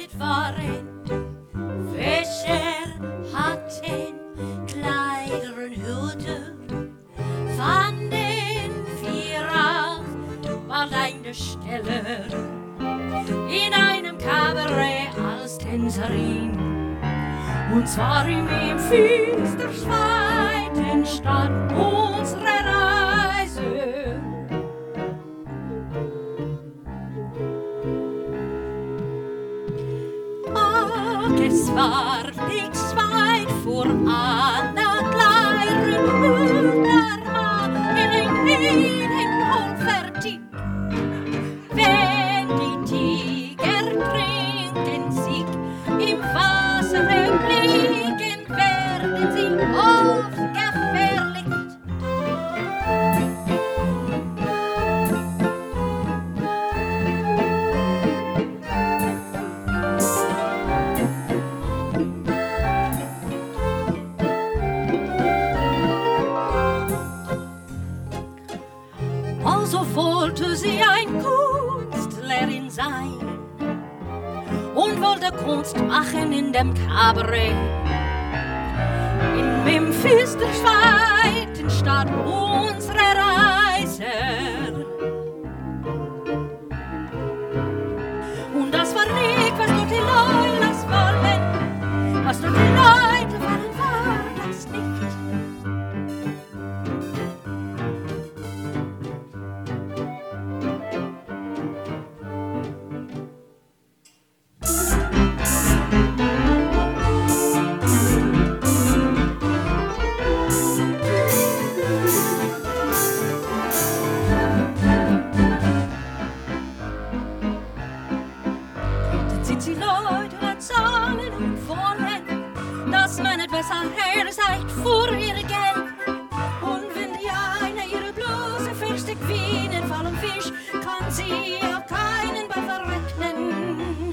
het war ein Fischer, hat een kleineren Hütte. Van den Vierer war eine Stelle in einem Kabarett als Tänzerin. Und zwar in Memphis, der zweiten Stadt unserer Reise. Ach, es war nichts weit vor einer kleinen Hüttermann in Holfertig. Wenn die Tiger trinken sich im Wasser blicken, werden sie oft gefährlich. Also wollte sie ein Kunstlehrerin sein und wollte Kunst machen in dem Kabarett. In Memphis, der zweiten Stadt unserer Reise. Und das war nicht, was dort die Leute wollen. Was dort die Leute wollen, war das nicht. Die Leute erzahlen und wollen, dass man etwas anhört, sagt vor ihr Geld. Und wenn die eine ihre Bluse festigt wie in den faulen Fisch, kann sie auf keinen Ball verrechnen.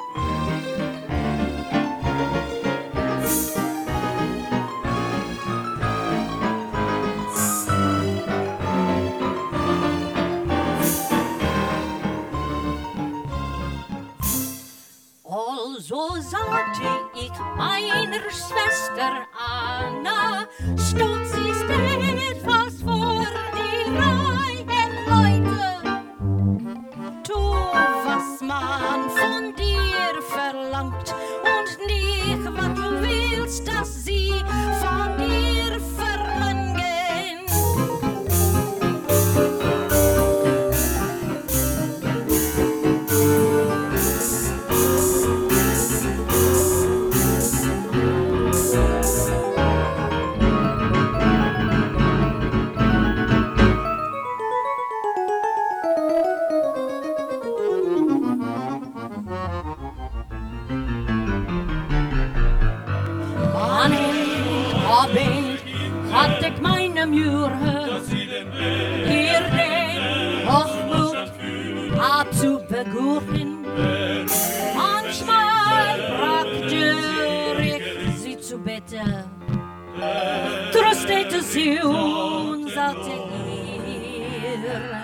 Also sagte ich meiner Schwester Anna, stutz ist etwas vor die reichen Leute. Tu, was man von dir verlangt und nicht, was du willst, dass sie von dir verlangen. Had ik meine Mühe, hier den Hochmut abzubegurten. Manchmal brachte ich sie zu Bette, tröstete sie und sagte ihr,